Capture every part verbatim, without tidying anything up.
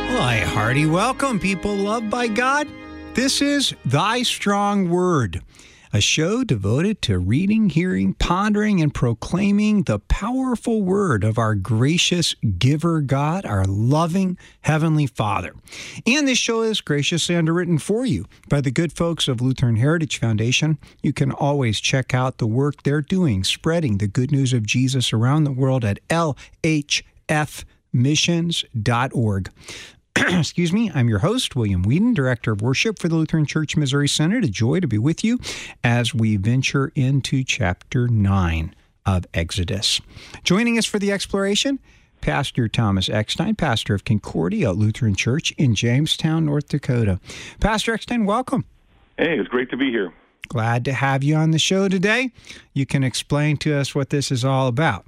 Why, hearty welcome, people loved by God. This is Thy Strong Word, a show devoted to reading, hearing, pondering, and proclaiming the powerful word of our gracious giver God, our loving Heavenly Father. And this show is graciously underwritten for you by the good folks of Lutheran Heritage Foundation. You can always check out the work they're doing, spreading the good news of Jesus around the world at L H F missions dot org. Excuse me, I'm your host, William Whedon, Director of Worship for the Lutheran Church Missouri Synod. A joy to be with you as we venture into chapter nine of Exodus. Joining us for the exploration, Pastor Thomas Eckstein, pastor of Concordia Lutheran Church in Jamestown, North Dakota. Pastor Eckstein, welcome. Hey, it's great to be here. Glad to have you on the show today. You can explain to us what this is all about.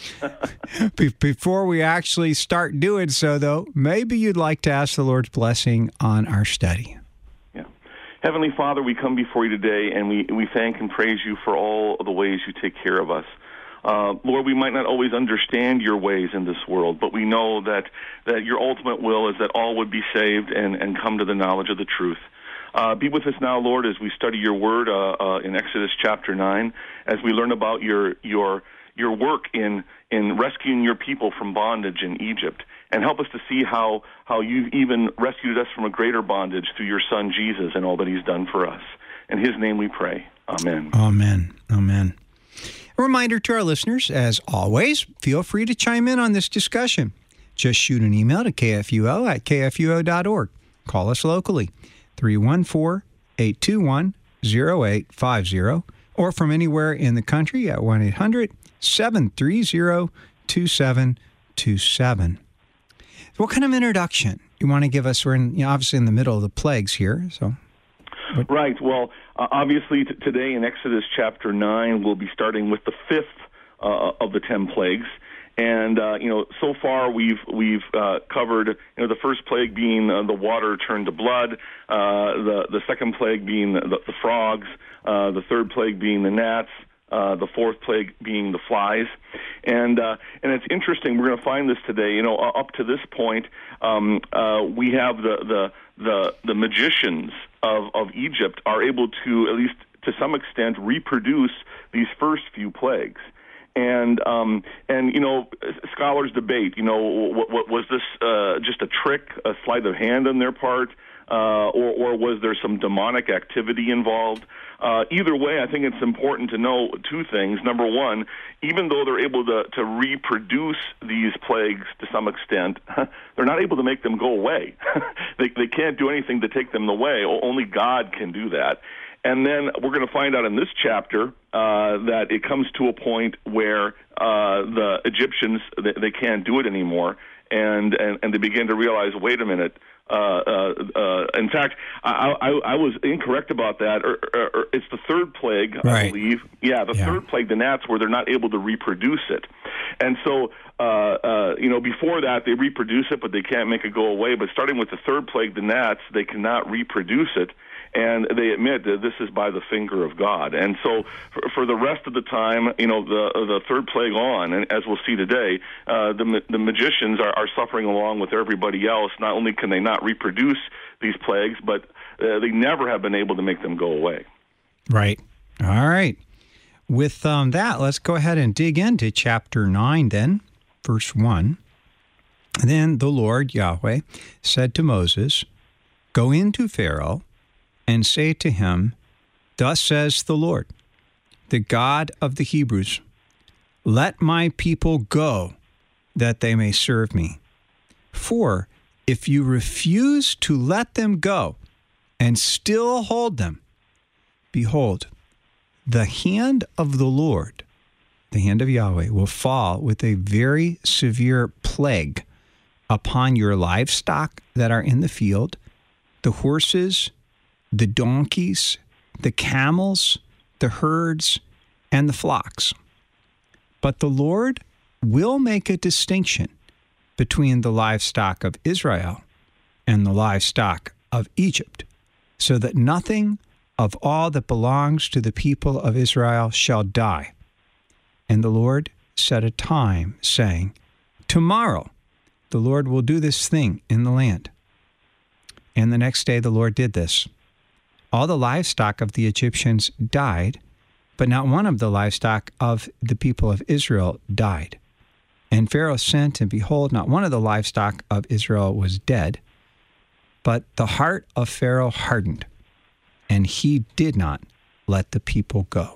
Be- before we actually start doing so, though, maybe you'd like to ask the Lord's blessing on our study. Yeah. Heavenly Father, we come before you today, and we, we thank and praise you for all of the ways you take care of us. Uh, Lord, we might not always understand your ways in this world, but we know that, that your ultimate will is that all would be saved and, and come to the knowledge of the truth. Uh, be with us now, Lord, as we study your word uh, uh, in Exodus chapter nine, as we learn about your your your work in in rescuing your people from bondage in Egypt, and help us to see how how you even rescued us from a greater bondage through your Son Jesus and all that he's done for us. In his name we pray. Amen. Amen. Amen. A reminder to our listeners, as always, feel free to chime in on this discussion. Just shoot an email to K F U O at K F U O dot org. Call us locally, three one four, eight two one, zero eight five zero, or from anywhere in the country at one eight hundred, seven three zero, two seven two seven. What kind of introduction you want to give us? We're in, you know, obviously in the middle of the plagues here. So, what? Right. Well, uh, obviously t- today in Exodus chapter nine, we'll be starting with the fifth uh, of the ten plagues. And, uh, you know, so far we've we've uh, covered, you know, the first plague being uh, the water turned to blood, uh, the, the second plague being the, the frogs, uh, the third plague being the gnats, uh, the fourth plague being the flies. And uh, and it's interesting, we're going to find this today, you know, up to this point, um, uh, we have the, the, the, the magicians of, of Egypt are able to, at least to some extent, reproduce these first few plagues. And um, and you know, scholars debate. You know, what, what was this uh, just a trick, a sleight of hand on their part, uh, or or was there some demonic activity involved? Uh, either way, I think it's important to know two things. Number one, even though they're able to to reproduce these plagues to some extent, they're not able to make them go away. they they can't do anything to take them away. Only God can do that. And then we're going to find out in this chapter uh, that it comes to a point where uh, the Egyptians, they, they can't do it anymore, and, and, and they begin to realize, wait a minute. Uh, uh, uh, in fact, I, I, I was incorrect about that. Or, or, or it's the third plague, right. I believe. Yeah, the yeah. third plague, the gnats, where they're not able to reproduce it. And so, uh, uh, you know, before that, they reproduce it, but they can't make it go away. But starting with the third plague, the gnats, they cannot reproduce it. And they admit that this is by the finger of God. And so for, for the rest of the time, you know, the the third plague on, and as we'll see today, uh, the the magicians are, are suffering along with everybody else. Not only can they not reproduce these plagues, but uh, they never have been able to make them go away. Right. All right. With um, that, let's go ahead and dig into chapter nine then, verse one. Then the Lord, Yahweh, said to Moses, "Go into Pharaoh, and say to him, Thus says the Lord, the God of the Hebrews, let my people go, that they may serve me. For if you refuse to let them go and still hold them, behold, the hand of the Lord, the hand of Yahweh, will fall with a very severe plague upon your livestock that are in the field, the horses, the donkeys, the camels, the herds, and the flocks. But the Lord will make a distinction between the livestock of Israel and the livestock of Egypt, so that nothing of all that belongs to the people of Israel shall die. And the Lord set a time, saying, Tomorrow the Lord will do this thing in the land. And the next day the Lord did this. All the livestock of the Egyptians died, but not one of the livestock of the people of Israel died. And Pharaoh sent, and behold, not one of the livestock of Israel was dead. But the heart of Pharaoh hardened, and he did not let the people go.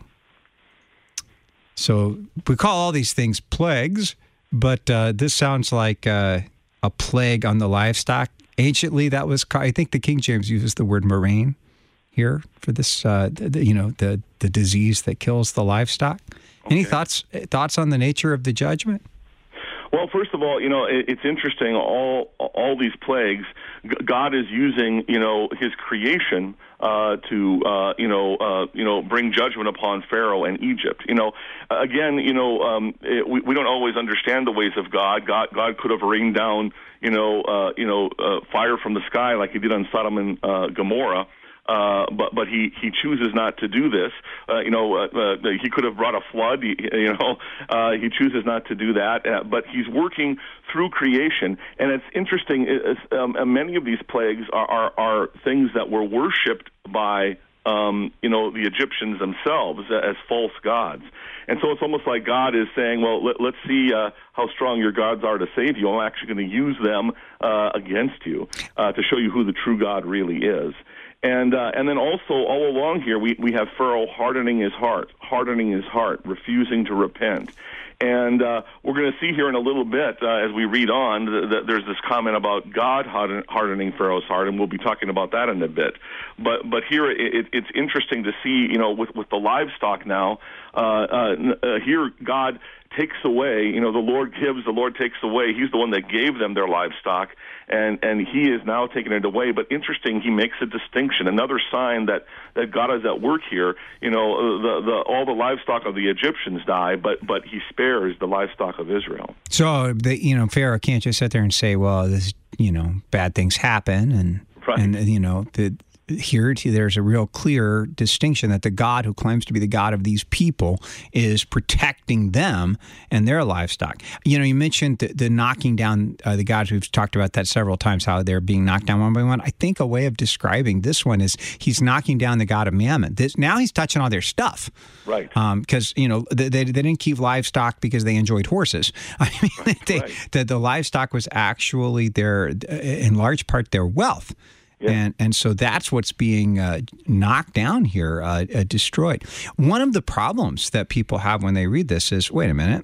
So we call all these things plagues, but uh, this sounds like uh, a plague on the livestock. Anciently, that was, I think the King James uses the word murrain here for this, uh, the, you know, the, the disease that kills the livestock. Okay. Any thoughts thoughts on the nature of the judgment? Well, first of all, you know, it's interesting, all all these plagues, God is using, you know, his creation uh, to, uh, you know, uh, you know, bring judgment upon Pharaoh and Egypt. You know, again, you know, um, it, we, we don't always understand the ways of God. God, God could have rained down, you know, uh, you know, uh, fire from the sky like he did on Sodom and uh, Gomorrah. Uh, but but he, he chooses not to do this. Uh, you know, uh, uh, he could have brought a flood. He, you know, uh, he chooses not to do that. Uh, but he's working through creation, and it's interesting. It's, um, many of these plagues are, are are things that were worshipped by um, you know the Egyptians themselves as false gods. And so it's almost like God is saying, well, let, let's see uh, how strong your gods are to save you. I'm actually going to use them uh, against you uh, to show you who the true God really is. And uh, and then also all along here we, we have Pharaoh hardening his heart, hardening his heart, refusing to repent. And uh, we're going to see here in a little bit uh, as we read on that th- there's this comment about God hardening Pharaoh's heart, and we'll be talking about that in a bit. But but here it, it's interesting to see, you know, with, with the livestock now, uh, uh, uh, here God takes away, you know, the Lord gives, the Lord takes away. He's the one that gave them their livestock, and, and he is now taking it away. But interesting, he makes a distinction, another sign that, that God is at work here. You know, the, the, all the livestock of the Egyptians die, but, but he spares the livestock of Israel. So, the, you know, Pharaoh can't just sit there and say, well, this, you know, bad things happen, and, right. and you know, the here there's a real clear distinction that the God who claims to be the God of these people is protecting them and their livestock. You know, you mentioned the, the knocking down uh, the gods. We've talked about that several times, how they're being knocked down one by one. I think a way of describing this one is he's knocking down the god of Mammon. This, now he's touching all their stuff. Right. Because, um, you know, they, they, they didn't keep livestock because they enjoyed horses. I mean, right, they, right. The, the livestock was actually their, in large part, their wealth. Yeah. And and so that's what's being uh, knocked down here, uh, uh, destroyed. One of the problems that people have when they read this is, wait a minute,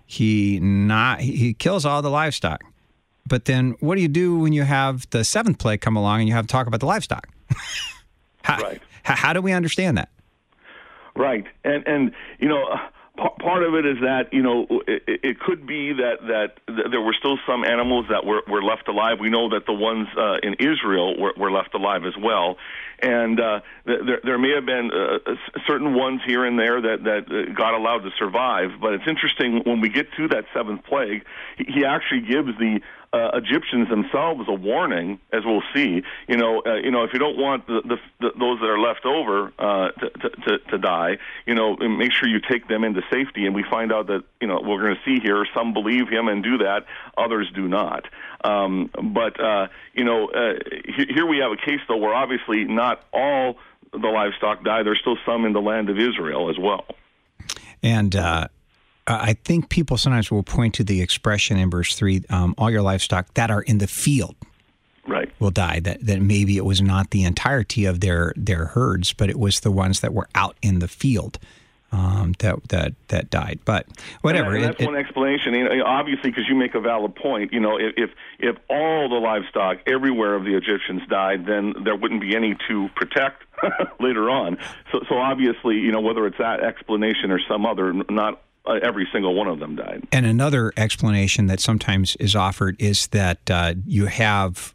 he not he kills all the livestock, but then what do you do when you have the seventh plague come along and you have to talk about the livestock? how, right. How, how do we understand that? Right, and and you know. Uh, Part of it is that, you know, it, it could be that, that there were still some animals that were, were left alive. We know that the ones uh, in Israel were, were left alive as well. And uh, there, there may have been uh, certain ones here and there that, that God allowed to survive. But it's interesting, when we get to that seventh plague, he actually gives the Uh, Egyptians themselves a warning, as we'll see. You know, uh, you know, if you don't want the, the, the, those that are left over uh, to, to, to die, you know, make sure you take them into safety. And we find out that, you know, we're going to see here, some believe him and do that, others do not. Um, but uh, you know, uh, here we have a case though where obviously not all the livestock die. There's still some in the land of Israel as well. And. Uh I think people sometimes will point to the expression in verse three, um, all your livestock that are in the field right. will die. That that maybe it was not the entirety of their, their herds, but it was the ones that were out in the field um, that that that died. But whatever. And, that, and that's it, one it, explanation. You know, obviously, because you make a valid point. You know, if if all the livestock everywhere of the Egyptians died, then there wouldn't be any to protect later on. So so obviously, you know, whether it's that explanation or some other, not Uh, every single one of them died. And another explanation that sometimes is offered is that uh, you have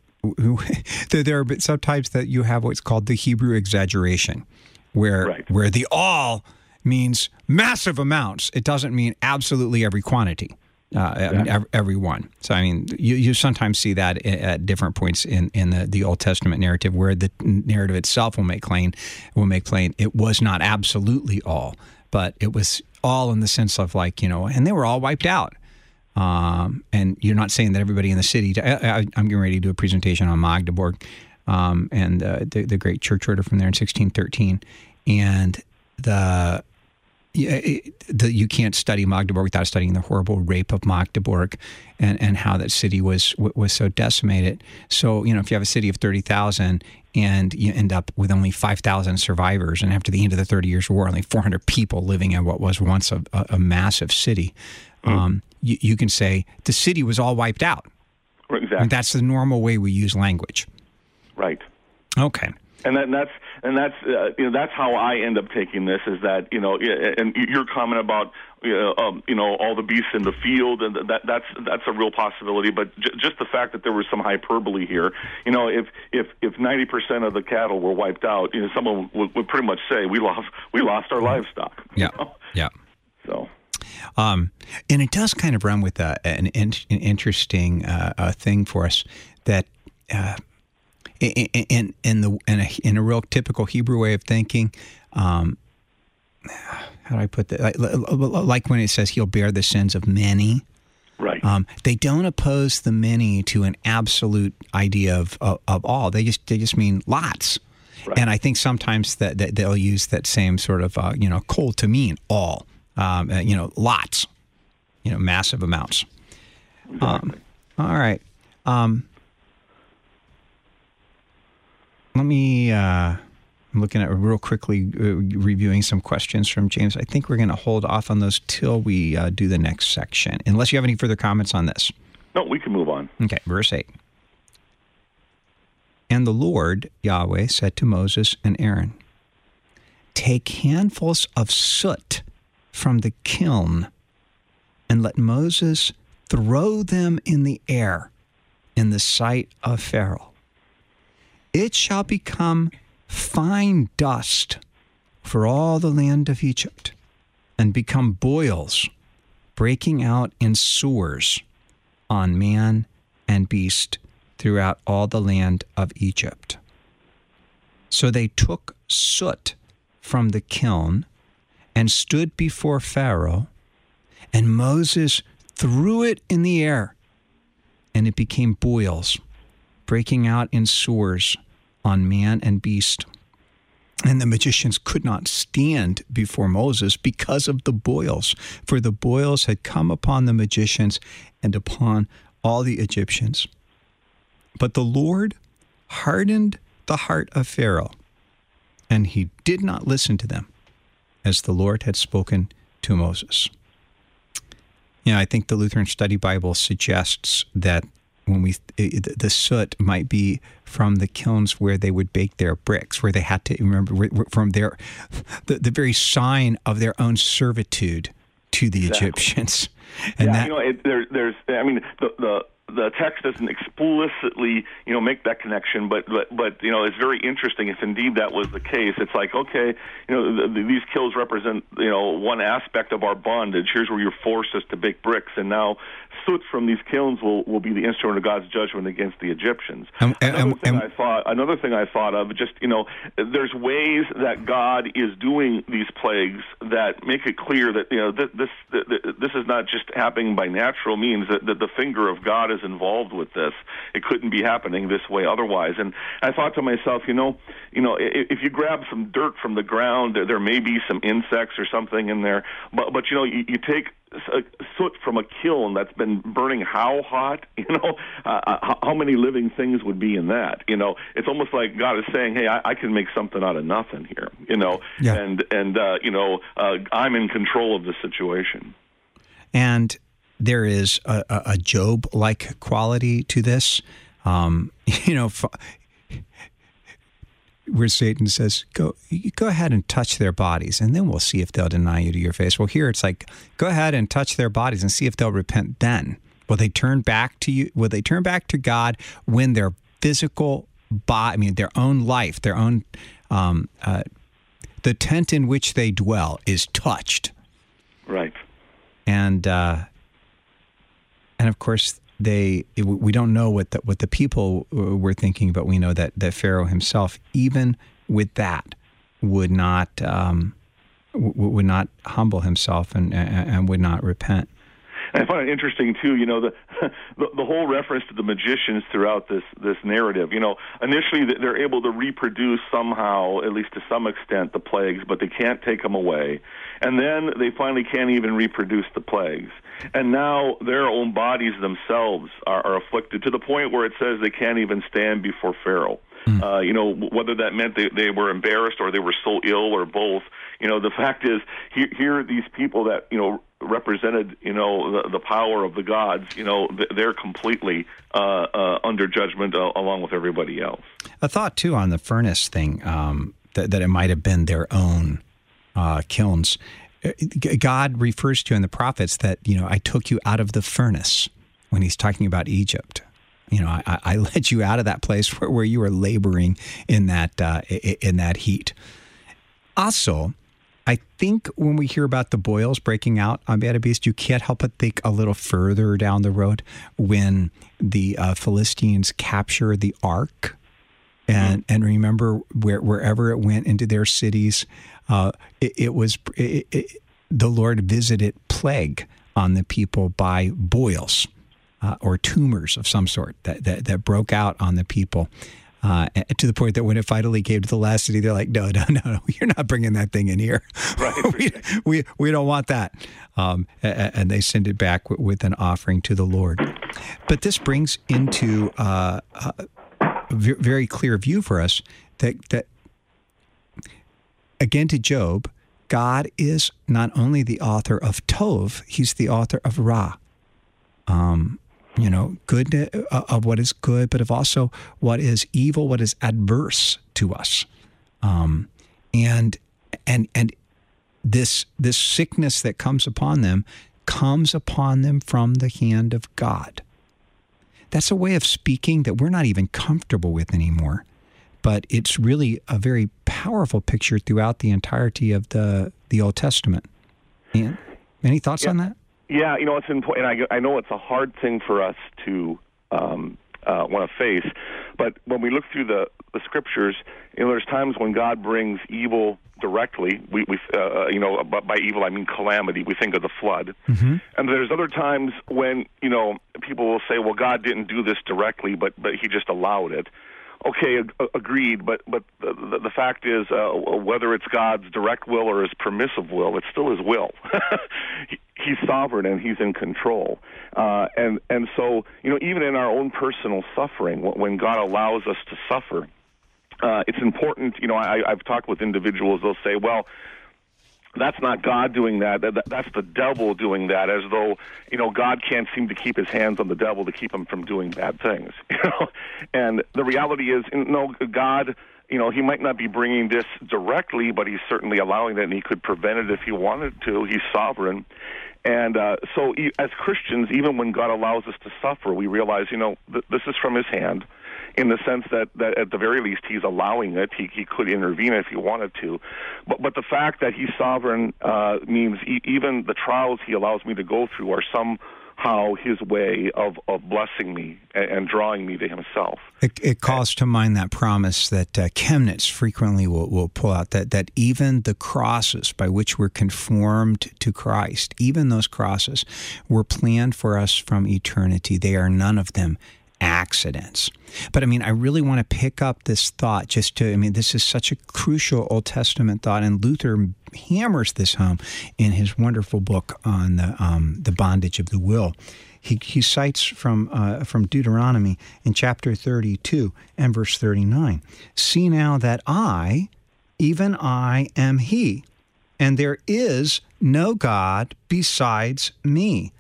there are sometimes that you have what's called the Hebrew exaggeration, where right. where the all means massive amounts. It doesn't mean absolutely every quantity. Uh, yeah. I mean, every, every one. So, I mean, you, you sometimes see that at different points in, in the, the Old Testament narrative, where the narrative itself will make plain will make plain it was not absolutely all, but it was all in the sense of, like, you know, and they were all wiped out. Um, and you're not saying that everybody in the city. I, I, I'm getting ready to do a presentation on Magdeburg um, and uh, the, the great church order from there in sixteen thirteen, and the. Yeah, it, the, you can't study Magdeburg without studying the horrible rape of Magdeburg, and, and how that city was was so decimated. So, you know, if you have a city of thirty thousand and you end up with only five thousand survivors, and after the end of the Thirty Years' War, only four hundred people living in what was once a, a, a massive city, mm. um, you, you can say the city was all wiped out. Exactly. And that's the normal way we use language. Right. Okay. And, that, and that's and that's uh, you know that's how I end up taking this, is that, you know, and your comment about you know, um, you know all the beasts in the field, and that that's that's a real possibility. But j- just the fact that there was some hyperbole here, you know, if if if ninety percent of the cattle were wiped out, you know, someone would, would pretty much say we lost we lost our livestock. Yeah, know? yeah. So. Um, and it does kind of run with uh, an, an interesting uh, uh, thing for us that. Uh, In, in, in the in a, in a real typical Hebrew way of thinking, um, how do I put that? Like, like when it says he'll bear the sins of many, right? Um, they don't oppose the many to an absolute idea of of, of all. They just they just mean lots. Right. And I think sometimes that, that they'll use that same sort of uh, you know kol to mean all, um, uh, you know lots, you know massive amounts. Exactly. Um, all right. Um, Let me, uh, I'm looking at real quickly uh, reviewing some questions from James. I think we're going to hold off on those till we uh, do the next section, unless you have any further comments on this. No, we can move on. Okay, verse eight. And the Lord, Yahweh, said to Moses and Aaron, take handfuls of soot from the kiln and let Moses throw them in the air in the sight of Pharaoh. It shall become fine dust for all the land of Egypt, and become boils breaking out in sores on man and beast throughout all the land of Egypt. So they took soot from the kiln and stood before Pharaoh, and Moses threw it in the air, and it became boils breaking out in sores on man and beast. And the magicians could not stand before Moses because of the boils, for the boils had come upon the magicians and upon all the Egyptians. But the Lord hardened the heart of Pharaoh, and he did not listen to them, as the Lord had spoken to Moses. You know, I think the Lutheran Study Bible suggests that when we the soot might be from the kilns where they would bake their bricks, where they had to remember from their the, the very sign of their own servitude to the exactly. Egyptians. And yeah, that, you know, it, there, there's. I mean, the the. The text doesn't explicitly, you know, make that connection, but, but, but you know, it's very interesting if indeed that was the case. It's like, okay, you know, the, the, these kills represent, you know, one aspect of our bondage. Here's where you're forced us to bake bricks, and now soot from these kilns will, will be the instrument of God's judgment against the Egyptians. Um, and, another thing and, I thought, another thing I thought of, just you know, there's ways that God is doing these plagues that make it clear that you know this this, this is not just happening by natural means. That, that the finger of God is involved with this. It couldn't be happening this way otherwise. And I thought to myself, you know, you know, if you grab some dirt from the ground, there may be some insects or something in there. But but you know, you, you take soot from a kiln that's been burning how hot? You know, uh, how many living things would be in that? You know, it's almost like God is saying, "Hey, I, I can make something out of nothing here." You know, yeah. and and uh, you know, uh, I'm in control of the situation. And there is a, a Job-like quality to this. Um, you know, where Satan says, go go ahead and touch their bodies, and then we'll see if they'll deny you to your face. Well, here it's like, go ahead and touch their bodies and see if they'll repent then. Will they turn back to you? Will they turn back to God when their physical body, I mean, their own life, their own, um, uh, the tent in which they dwell is touched? Right. And, uh, and of course, they we don't know what the, what the people were thinking, but we know that, that Pharaoh himself, even with that, would not um, w- would not humble himself and, and would not repent. And I find it interesting too. You know, the, the the whole reference to the magicians throughout this this narrative. You know, initially they're able to reproduce somehow, at least to some extent, the plagues, but they can't take them away. And then they finally can't even reproduce the plagues. And now their own bodies themselves are, are afflicted to the point where it says they can't even stand before Pharaoh. Mm. Uh, you know, whether that meant they, they were embarrassed or they were so ill or both. You know, the fact is, here, here are these people that, you know, represented, you know, the, the power of the gods. You know, they're completely uh, uh, under judgment uh, along with everybody else. A thought, too, on the furnace thing, um, that, that it might have been their own uh, kilns. God refers to in the prophets that, you know, I took you out of the furnace when he's talking about Egypt. You know, I, I led you out of that place where, where you were laboring in that uh, in that heat. Also, I think when we hear about the boils breaking out on Bad Beast, you can't help but think a little further down the road when the uh, Philistines capture the ark. And and remember, where, wherever it went into their cities, uh, it, it was it, it, the Lord visited plague on the people by boils uh, or tumors of some sort that, that, that broke out on the people uh, to the point that when it finally came to the last city, they're like, no, no, no, no, you're not bringing that thing in here. Right. we, we we don't want that. Um, and they send it back with an offering to the Lord. But this brings into uh, uh, very clear view for us that, that, again, to Job, God is not only the author of Tov, he's the author of Ra. Um, you know, good uh, of what is good, but of also what is evil, what is adverse to us. Um, and and and this this sickness that comes upon them comes upon them from the hand of God. That's a way of speaking that we're not even comfortable with anymore, but it's really a very powerful picture throughout the entirety of the, the Old Testament. Ian, any thoughts yeah. on that? Yeah, you know, it's important, and I, I know it's a hard thing for us to um, uh, want to face, but when we look through the, the Scriptures, you know, there's times when God brings evil directly. We, we uh, you know, by, by evil I mean calamity. We think of the flood. Mm-hmm. And there's other times when, you know, people will say, well, God didn't do this directly, but but he just allowed it. Okay, ag- agreed, but but the, the, the fact is, uh, whether it's God's direct will or his permissive will, it's still his will. he, he's sovereign and he's in control. Uh, and, and so, you know, even in our own personal suffering, when God allows us to suffer, Uh, it's important, you know, I, I've talked with individuals, they'll say, well, that's not God doing that, that, that's the devil doing that, as though, you know, God can't seem to keep his hands on the devil to keep him from doing bad things, you know. And the reality is, no, God, you know, he might not be bringing this directly, but he's certainly allowing it, and he could prevent it if he wanted to. He's sovereign. And uh, so as Christians, even when God allows us to suffer, we realize, you know, th- this is from his hand, in the sense that, that at the very least he's allowing it. He, he could intervene if he wanted to. But but the fact that he's sovereign uh, means e- even the trials he allows me to go through are somehow his way of, of blessing me and, and drawing me to himself. It, it calls to mind that promise that uh, Chemnitz frequently will, will pull out, that, that even the crosses by which we're conformed to Christ, even those crosses were planned for us from eternity. They are none of them accidents. But I mean, I really want to pick up this thought just to, I mean, this is such a crucial Old Testament thought, and Luther hammers this home in his wonderful book on the um, the bondage of the will. He he cites from uh, from Deuteronomy in chapter thirty-two and verse thirty-nine. See now that I, even I, am He, and there is no God besides me.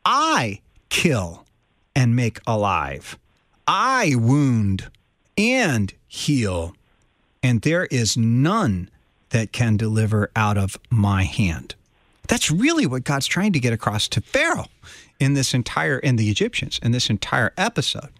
I kill and make alive. I wound and heal, and there is none that can deliver out of my hand. That's really what God's trying to get across to Pharaoh in this entire, in the Egyptians, in this entire episode.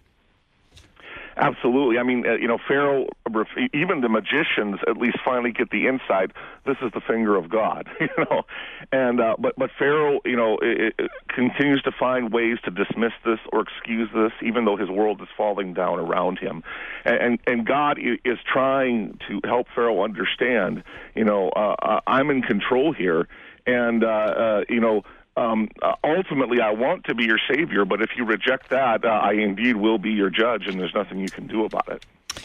Absolutely. I mean, uh, you know, Pharaoh, even the magicians at least finally get the insight, this is the finger of God, you know. And uh, but but Pharaoh, you know, it, it continues to find ways to dismiss this or excuse this, even though his world is falling down around him. And and, and God is trying to help Pharaoh understand, you know, uh, I'm in control here, and uh, uh, you know. um, uh, ultimately I want to be your Savior, but if you reject that, uh, I indeed will be your judge, and there's nothing you can do about it.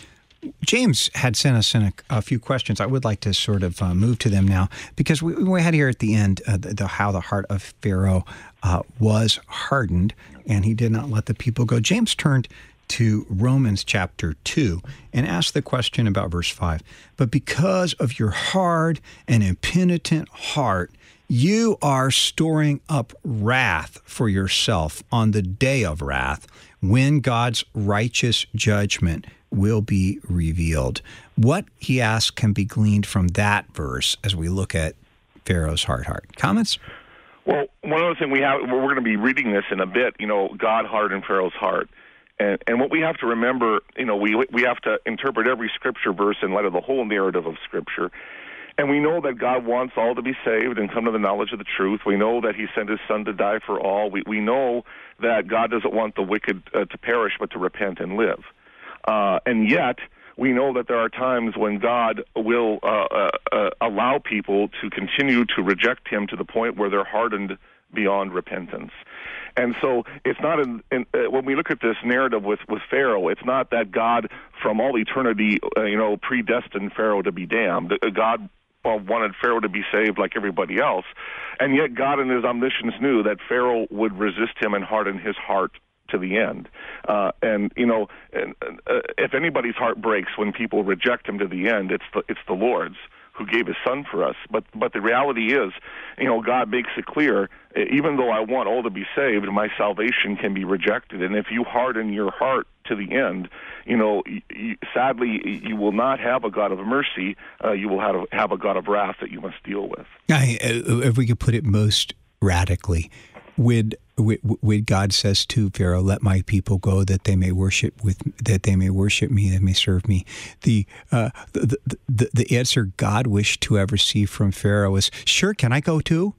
James had sent us in a, a few questions. I would like to sort of uh, move to them now, because we, we had here at the end uh, the, the, how the heart of Pharaoh uh, was hardened, and he did not let the people go. James turned to Romans chapter two and asked the question about verse five. But because of your hard and impenitent heart, you are storing up wrath for yourself on the day of wrath, when God's righteous judgment will be revealed. What, he asks, can be gleaned from that verse as we look at Pharaoh's hard heart? Comments? Well, one other thing we have, we're going to be reading this in a bit, you know, God hardened Pharaoh's heart. And, and what we have to remember, you know, we we have to interpret every Scripture verse in light of the whole narrative of Scripture. And we know that God wants all to be saved and come to the knowledge of the truth. We know that he sent his Son to die for all. We we know that God doesn't want the wicked uh, to perish, but to repent and live. Uh, and yet, we know that there are times when God will uh, uh, uh, allow people to continue to reject him to the point where they're hardened beyond repentance. And so it's not in, in, uh, when we look at this narrative with, with Pharaoh, it's not that God from all eternity, uh, you know, predestined Pharaoh to be damned. Uh, God uh, wanted Pharaoh to be saved like everybody else. And yet God in his omniscience knew that Pharaoh would resist him and harden his heart to the end. Uh, and, you know, and, uh, if anybody's heart breaks when people reject him to the end, it's the, it's the Lord's, who gave his Son for us. But but the reality is, you know, God makes it clear, even though I want all to be saved, my salvation can be rejected. And if you harden your heart to the end, you know, you, sadly, you will not have a God of mercy. Uh, you will have a, have a God of wrath that you must deal with. I, if we could put it most radically, would Would God says to Pharaoh, "Let my people go, that they may worship with that they may worship me, that they may serve me." The, uh, the the the answer God wished to ever see from Pharaoh was, "Sure, can I go too?"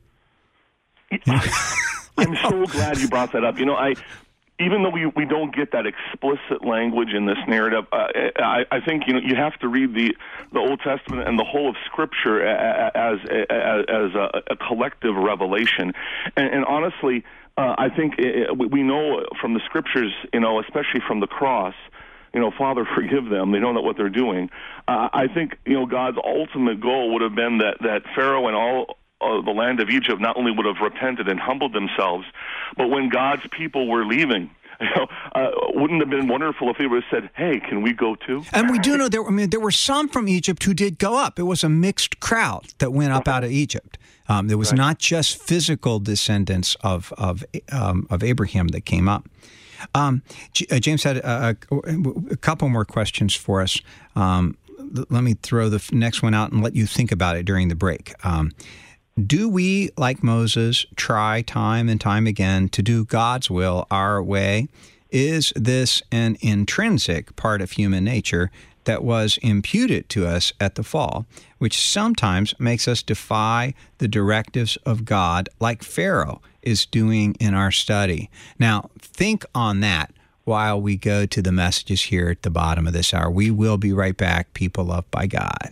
I'm so glad you brought that up. You know, I even though we, we don't get that explicit language in this narrative, uh, I, I think you know you have to read the, the Old Testament and the whole of Scripture as as, as a, a collective revelation, and, and honestly. Uh, I think it, we know from the Scriptures, you know, especially from the cross, you know, Father, forgive them. They don't know what they're doing. Uh, I think, you know, God's ultimate goal would have been that, that Pharaoh and all uh, the land of Egypt not only would have repented and humbled themselves, but when God's people were leaving, you know, uh, wouldn't it have been wonderful if they would have said, "Hey, can we go too?" And we do know there. I mean, there were some from Egypt who did go up. It was a mixed crowd that went up out of Egypt. Um, there was right. not just physical descendants of of um, of Abraham that came up. Um, J- uh, James had a, a, a couple more questions for us. Um, let me throw the next one out and let you think about it during the break. Um, Do we, like Moses, try time and time again to do God's will our way? Is this an intrinsic part of human nature that was imputed to us at the fall, which sometimes makes us defy the directives of God, like Pharaoh is doing in our study? Now, think on that while we go to the messages here at the bottom of this hour. We will be right back, people loved by God.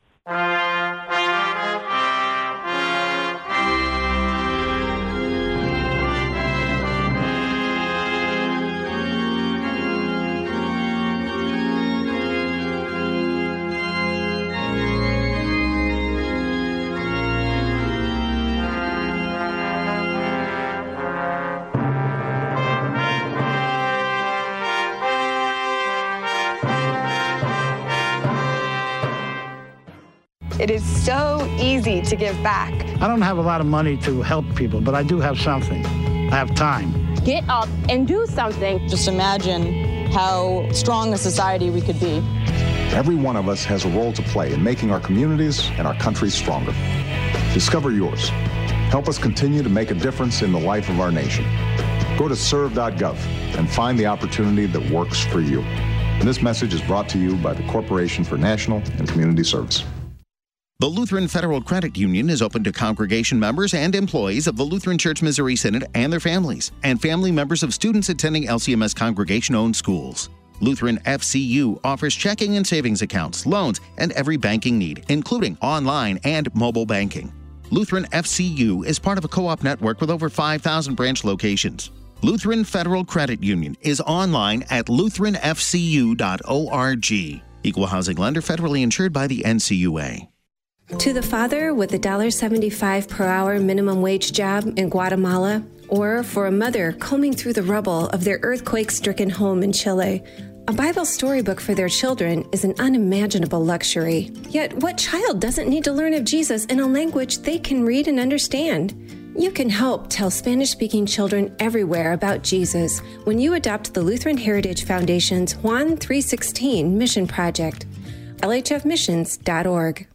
It is so easy to give back. I don't have a lot of money to help people, but I do have something. I have time. Get up and do something. Just imagine how strong a society we could be. Every one of us has a role to play in making our communities and our country stronger. Discover yours. Help us continue to make a difference in the life of our nation. Go to serve dot gov and find the opportunity that works for you. And this message is brought to you by the Corporation for National and Community Service. The Lutheran Federal Credit Union is open to congregation members and employees of the Lutheran Church Missouri Synod and their families, and family members of students attending L C M S congregation-owned schools. Lutheran F C U offers checking and savings accounts, loans, and every banking need, including online and mobile banking. Lutheran F C U is part of a co-op network with over five thousand branch locations. Lutheran Federal Credit Union is online at lutheran f c u dot org. Equal housing lender, federally insured by the N C U A. To the father with a one dollar seventy-five per hour minimum wage job in Guatemala, or for a mother combing through the rubble of their earthquake-stricken home in Chile, a Bible storybook for their children is an unimaginable luxury. Yet, what child doesn't need to learn of Jesus in a language they can read and understand? You can help tell Spanish-speaking children everywhere about Jesus when you adopt the Lutheran Heritage Foundation's Juan three sixteen Mission Project. L H F missions dot org.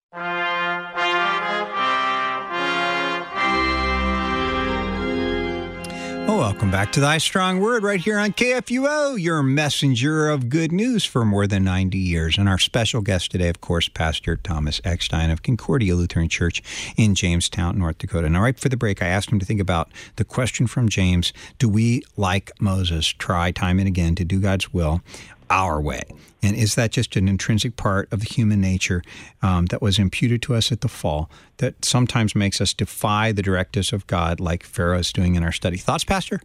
Well, welcome back to Thy Strong Word right here on K F U O, your messenger of good news for more than ninety years. And our special guest today, of course, Pastor Thomas Eckstein of Concordia Lutheran Church in Jamestown, North Dakota. Now, right before the break, I asked him to think about the question from James, do we, like Moses, try time and again to do God's will our way? And is that just an intrinsic part of the human nature um, that was imputed to us at the fall that sometimes makes us defy the directives of God like Pharaoh's doing in our study? Thoughts, Pastor?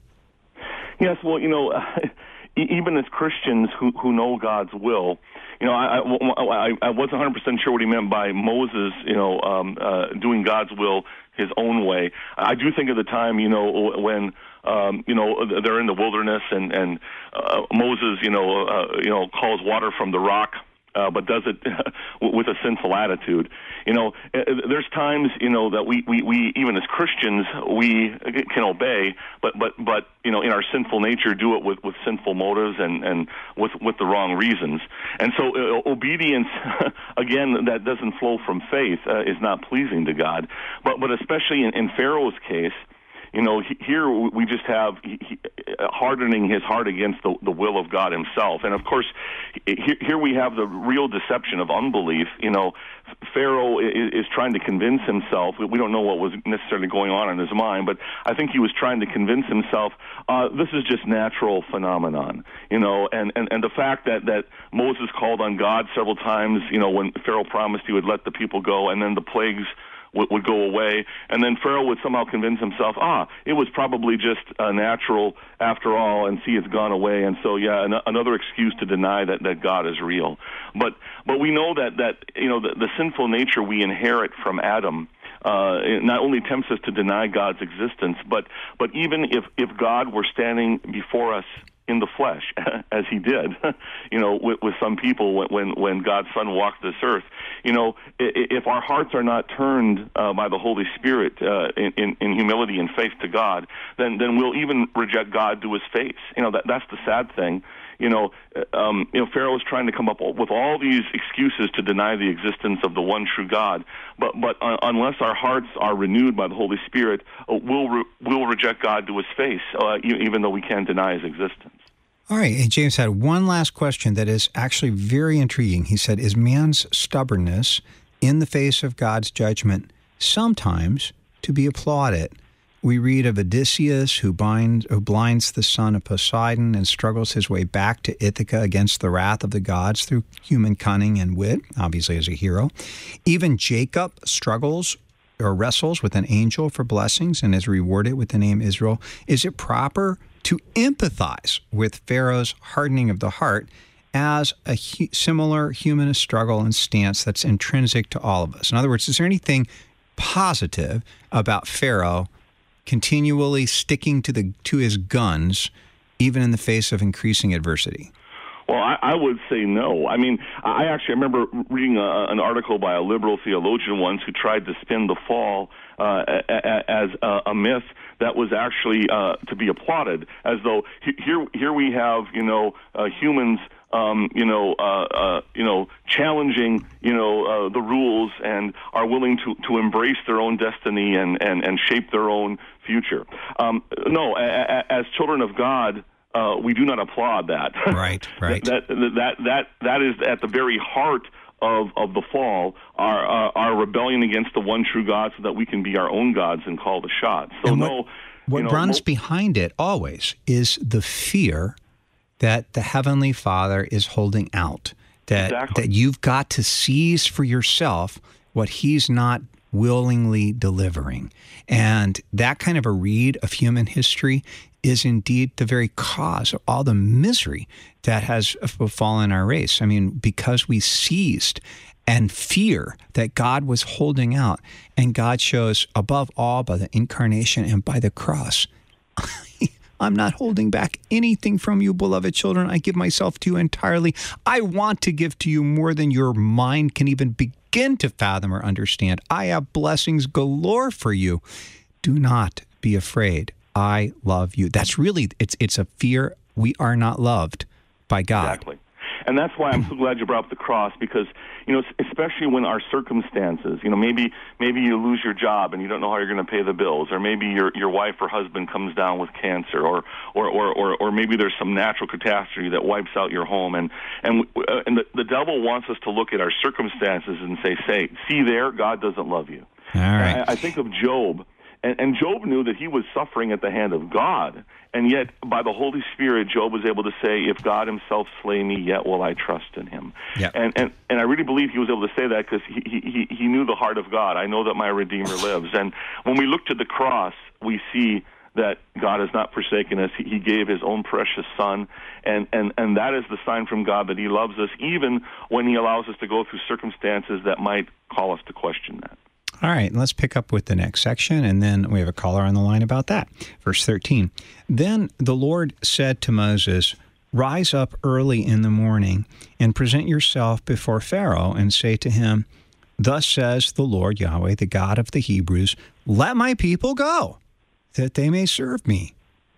Yes, well, you know, uh, even as Christians who, who know God's will, you know, I, I, I wasn't one hundred percent sure what he meant by Moses, you know, um, uh, doing God's will his own way. I do think of the time, you know, when, um, you know, they're in the wilderness and, and uh, Moses, you know, uh, you know, calls water from the rock, uh, but does it with a sinful attitude. You know, there's times, you know, that we, we, we even as Christians, we can obey, but, but, but you know, in our sinful nature, do it with, with sinful motives and, and with, with the wrong reasons. And so uh, obedience, again, that doesn't flow from faith, uh, is not pleasing to God. But, but especially in, in Pharaoh's case, you know, he, here we just have he, he, hardening his heart against the, the will of God himself. And, of course, he, here we have the real deception of unbelief. You know, Pharaoh is, is trying to convince himself. We don't know what was necessarily going on in his mind, but I think he was trying to convince himself uh, this is just natural phenomenon. You know, and, and, and the fact that, that Moses called on God several times, you know, when Pharaoh promised he would let the people go, and then the plagues would, would go away, and then Pharaoh would somehow convince himself, ah, it was probably just uh, natural after all, and see, it's gone away, and so, yeah, an- another excuse to deny that, that God is real. But but we know that, that you know, the, the sinful nature we inherit from Adam uh, it not only tempts us to deny God's existence, but, but even if, if God were standing before us in the flesh, as he did, you know, with, with some people when, when God's Son walked this earth. You know, if our hearts are not turned uh, by the Holy Spirit uh, in, in, in humility and faith to God, then then we'll even reject God to his face. You know, that that's the sad thing. You know, um, you know, Pharaoh is trying to come up with all these excuses to deny the existence of the one true God. But but uh, unless our hearts are renewed by the Holy Spirit, uh, we'll re- we'll reject God to his face, uh, even though we can't deny his existence. All right, and James had one last question that is actually very intriguing. He said, is man's stubbornness in the face of God's judgment sometimes to be applauded? We read of Odysseus who, binds, who blinds the son of Poseidon and struggles his way back to Ithaca against the wrath of the gods through human cunning and wit, obviously as a hero. Even Jacob struggles or wrestles with an angel for blessings and is rewarded with the name Israel. Is it proper to empathize with Pharaoh's hardening of the heart as a hu- similar humanist struggle and stance that's intrinsic to all of us? In other words, is there anything positive about Pharaoh continually sticking to the to his guns, even in the face of increasing adversity? Well, I, I would say no. I mean, I actually remember reading a, an article by a liberal theologian once who tried to spin the fall uh, a, a, as a, a myth that was actually uh, to be applauded, as though he, here here we have, you know, uh, humans, um, you know, uh, uh, you know, challenging, you know, uh, the rules and are willing to, to embrace their own destiny and, and, and shape their own future. Um, no, a, a, as children of God, Uh, we do not applaud that. Right, right. that, that that that that is at the very heart of, of the fall, our uh, our rebellion against the one true God, so that we can be our own gods and call the shots. So and what, no. What you know, runs mo- behind it always is the fear that the Heavenly Father is holding out. That exactly. that you've got to seize for yourself what He's not willingly delivering. And that kind of a read of human history is indeed the very cause of all the misery that has befallen our race. I mean, because we seized and fear that God was holding out, and God shows above all by the incarnation and by the cross, I'm not holding back anything from you, beloved children. I give myself to you entirely. I want to give to you more than your mind can even begin to fathom or understand. I have blessings galore for you. Do not be afraid. I love you. That's really, it's it's a fear we are not loved by God. Exactly. And that's why I'm so glad you brought up the cross, because, you know, especially when our circumstances, you know, maybe maybe you lose your job and you don't know how you're going to pay the bills, or maybe your your wife or husband comes down with cancer, or or or or, or maybe there's some natural catastrophe that wipes out your home, and and uh, and the, the devil wants us to look at our circumstances and say, say, see there, God doesn't love you. All right. I, I think of Job. And, and Job knew that he was suffering at the hand of God, and yet by the Holy Spirit, Job was able to say, if God himself slay me, yet will I trust in him. Yep. And, and and I really believe he was able to say that because he, he, he knew the heart of God. I know that my Redeemer lives. And when we look to the cross, we see that God has not forsaken us. He, he gave his own precious Son, and, and, and that is the sign from God that he loves us, even when he allows us to go through circumstances that might call us to question that. All right, let's pick up with the next section, and then we have a caller on the line about that. Verse thirteen, then the Lord said to Moses, rise up early in the morning and present yourself before Pharaoh and say to him, thus says the Lord Yahweh, the God of the Hebrews, let my people go, that they may serve me.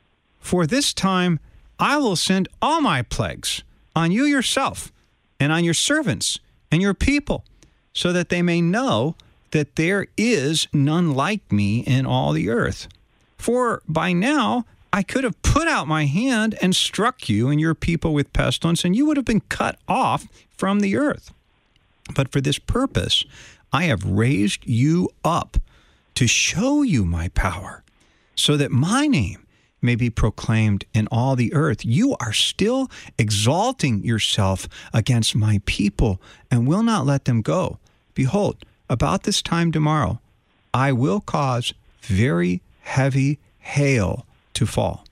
For this time I will send all my plagues on you yourself and on your servants and your people, so that they may know that there is none like me in all the earth. For by now I could have put out my hand and struck you and your people with pestilence, and you would have been cut off from the earth. But for this purpose I have raised you up to show you my power, so that my name may be proclaimed in all the earth. You are still exalting yourself against my people and will not let them go. Behold, about this time tomorrow, I will cause very heavy hail to fall,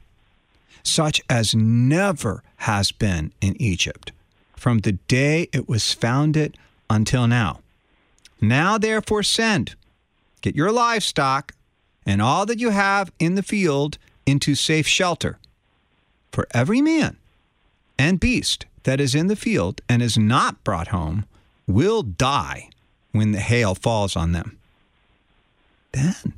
such as never has been in Egypt, from the day it was founded until now. Now therefore send, get your livestock and all that you have in the field into safe shelter. For every man and beast that is in the field and is not brought home will die when the hail falls on them. Then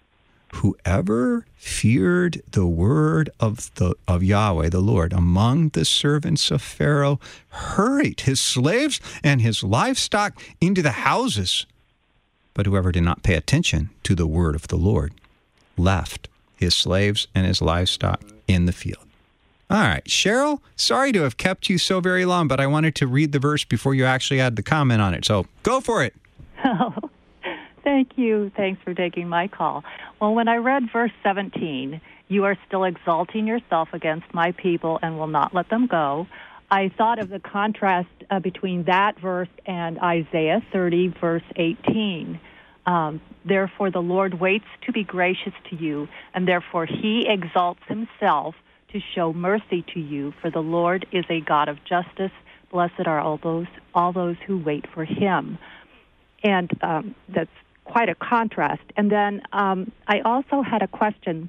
whoever feared the word of the of Yahweh, the Lord, among the servants of Pharaoh, hurried his slaves and his livestock into the houses. But whoever did not pay attention to the word of the Lord left his slaves and his livestock in the field. All right, Cheryl, sorry to have kept you so very long, but I wanted to read the verse before you actually had the comment on it. So go for it. Oh, thank you. Thanks for taking my call. Well, when I read verse seventeen, you are still exalting yourself against my people and will not let them go, I thought of the contrast uh, between that verse and Isaiah thirty, verse eighteen. Um, therefore, the Lord waits to be gracious to you, and therefore he exalts himself to show mercy to you, for the Lord is a God of justice. Blessed are all those, all those who wait for him. And um, that's quite a contrast. And then um, I also had a question.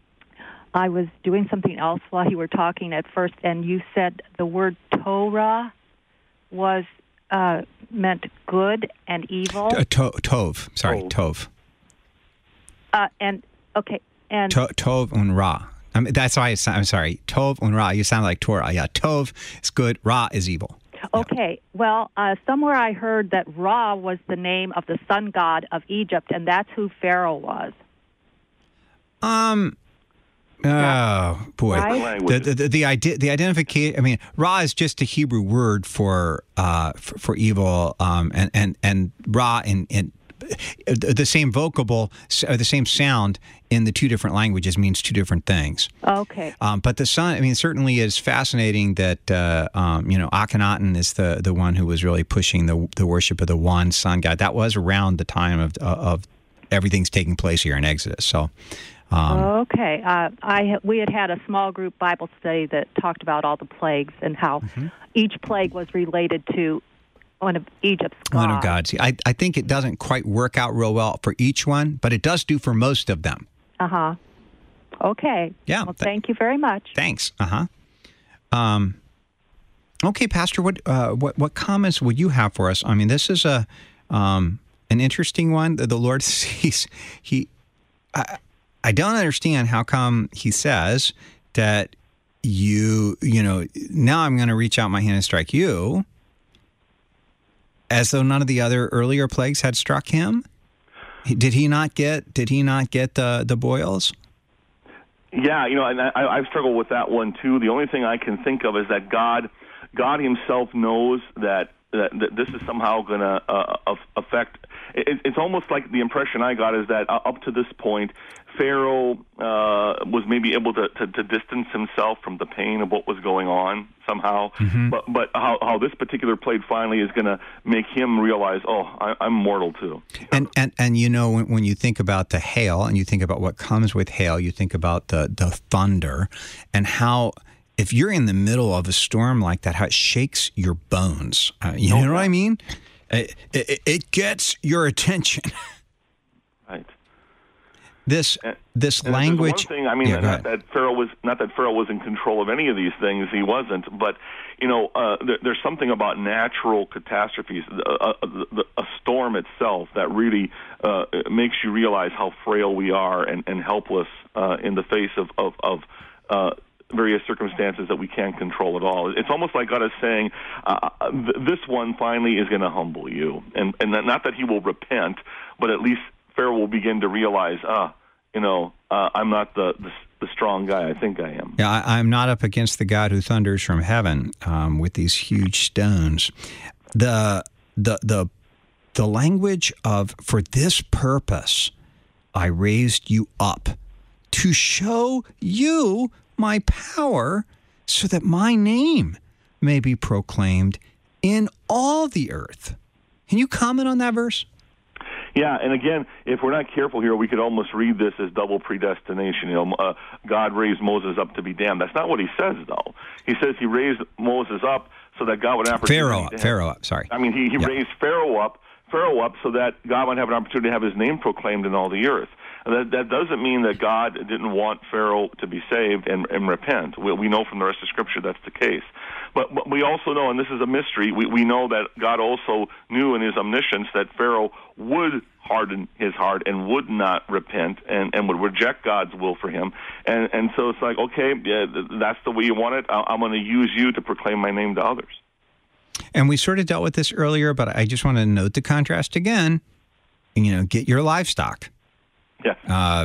I was doing something else while you were talking at first, and you said the word Torah was uh, meant good and evil. Uh, to- tov, sorry, tov. Uh, and okay, and to- tov and ra. I mean, that's why it's, I'm sorry. Tov and ra. You sound like Torah. Yeah, tov is good. Ra is evil. Okay, well, uh, somewhere I heard that Ra was the name of the sun god of Egypt, and that's who Pharaoh was. Um, oh, boy. Right? The, the, the, the, ide- the identification, I mean, Ra is just a Hebrew word for uh, for, for evil, um, and, and, and Ra in, in the same vocable, or the same sound in the two different languages means two different things. Okay. Um, but the sun, I mean, certainly is fascinating that, uh, um, you know, Akhenaten is the, the one who was really pushing the the worship of the one sun god. That was around the time of of everything's taking place here in Exodus. So, um, okay. Uh, I we had had a small group Bible study that talked about all the plagues and how mm-hmm. each plague was related to one of Egypt's gods. One of God's. I, I think it doesn't quite work out real well for each one, but it does do for most of them. Uh-huh. Okay. Yeah. Well, thank you very much. Thanks. Uh-huh. Um, okay, Pastor, what uh, what what comments would you have for us? I mean, this is a um, an interesting one that the Lord sees. He, I, I don't understand how come he says that you, you know, now I'm going to reach out my hand and strike you, as though none of the other earlier plagues had struck him. Did he not get? Did he not get the the boils? Yeah, you know, and I, I've struggled with that one too. The only thing I can think of is that God, God Himself knows that that, that this is somehow going to uh, affect. It, it's almost like the impression I got is that uh, up to this point, Pharaoh uh, was maybe able to, to, to distance himself from the pain of what was going on somehow. Mm-hmm. But but how, how this particular plague finally is going to make him realize, oh, I, I'm mortal too. And and and you know, when, when you think about the hail and you think about what comes with hail, you think about the the thunder and how. If you're in the middle of a storm like that, how it shakes your bones. Uh, you know what I mean? It, it, it gets your attention. Right. This and, this and language. One thing, I mean, yeah, not that Pharaoh was not that Pharaoh was in control of any of these things. He wasn't. But you know, uh, there, there's something about natural catastrophes, a, a, a storm itself, that really uh, makes you realize how frail we are and, and helpless uh, in the face of of. of uh, various circumstances that we can't control at all. It's almost like God is saying, uh, th- this one finally is going to humble you. And, and not that he will repent, but at least Pharaoh will begin to realize, ah, you know, uh, I'm not the, the the strong guy I think I am. Yeah, I, I'm not up against the God who thunders from heaven um, with these huge stones. The the the the language of, for this purpose, I raised you up to show you my power, so that my name may be proclaimed in all the earth. Can you comment on that verse? Yeah, and again, if we're not careful here, we could almost read this as double predestination. You know, uh, God raised Moses up to be damned. That's not what he says, though. He says he raised Moses up so that God would have an opportunity. Pharaoh up, Pharaoh up, sorry. I mean, he, he yep. raised Pharaoh up, Pharaoh up so that God would have an opportunity to have his name proclaimed in all the earth. That, that doesn't mean that God didn't want Pharaoh to be saved and, and repent. We, we know from the rest of Scripture that's the case. But, but we also know, and this is a mystery, we, we know that God also knew in his omniscience that Pharaoh would harden his heart and would not repent and, and would reject God's will for him. And, and so it's like, okay, yeah, that's the way you want it. I'm going to use you to proclaim my name to others. And we sort of dealt with this earlier, but I just want to note the contrast again. You know, get your livestock. Yeah. Uh,